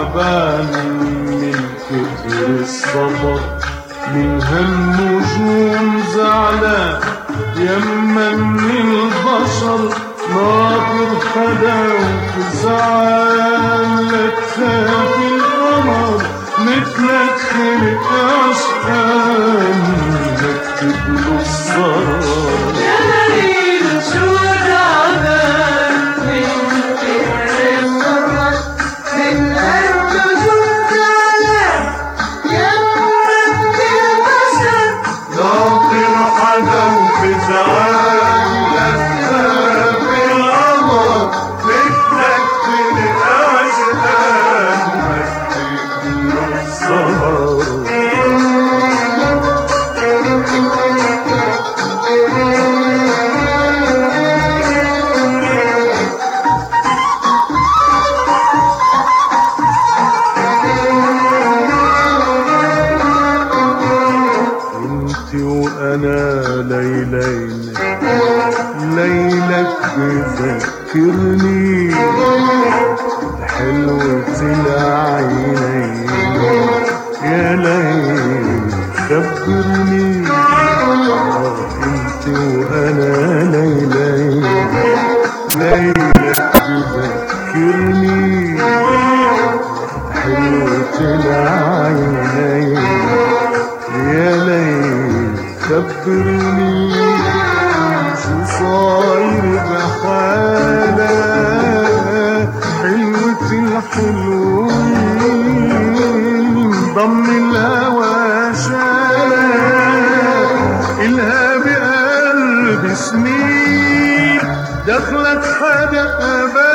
تعبان من كتر السفر، من هالنجوم زعلان يما من البشر، ناطر حدا وفي زعل لتخاف القمر، مثلك خلق عشقان نكتب له السهر. يا ليل شو تعبان من كتر السفر، من هالنجوم زعلان يما من البشر، ناطر حدا وفي زعل لتخاف القمر، مثلك خلق عشقان نكتب له السهر. وأنا ليلين ليلك بذكرني حلوة العينين، يا ليل خبرني انت وأنا ليلين ليلك بذكرني حلوة العينين، يا ليل خبرني شو صاير بحالة حلوة الحلوين، ضم الهوى شالة إلها بقلب سنين، دخلت حدا